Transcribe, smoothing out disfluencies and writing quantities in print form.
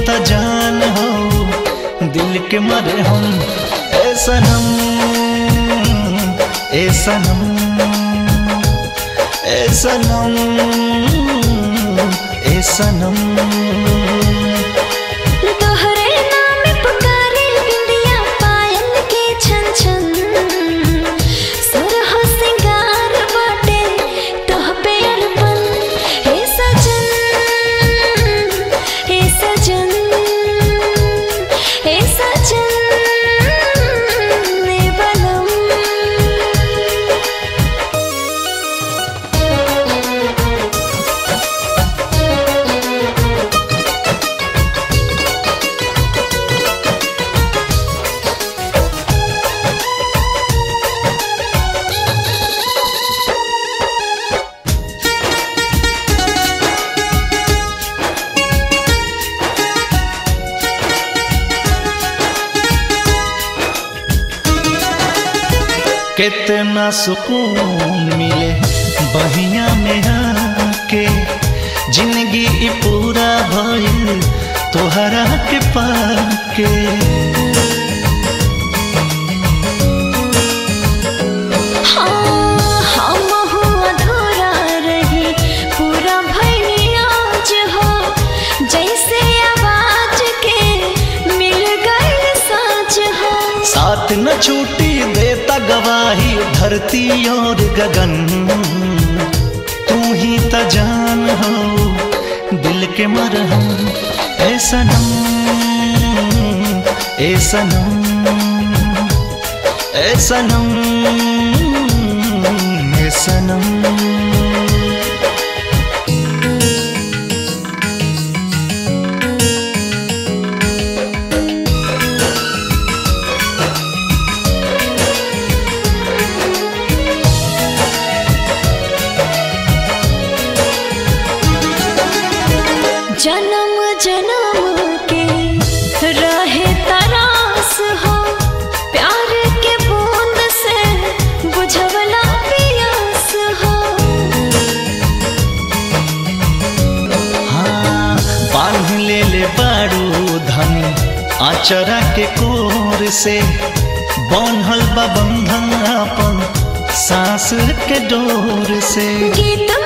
त जान हो दिल के मरे हम। ए सनम ए सनम ए सनम ए सनम। तोहरे नाम पुकारे बिंदिया पायल के छन छन, सुरह सिंगार बाटे तोह पे अरपन। हे सजन हे सजन हे सजन ने बलम। कितना सुकून मिले बहिया में आके, जिंदगी ई पूरा भइल तोहरा के पाके। हाँ हम अधूरा रही पूरा भइल आज हो, जैसे आवाज के मिल गइल साँच हो। साथ न छूटी देता गवाही धरती और गगन, तू ही त जान हो दिल के मरहम। ए सनम ए सनम ए सनम ए सनम। जन्म जन्म के रहे तरास हो, प्यार के बूंद से बुझवला पियास हो। हाँ बांध ले बारू धनी आचरा के कोर से, बंधल बा बंधन अपन सांस के डोर से। गीत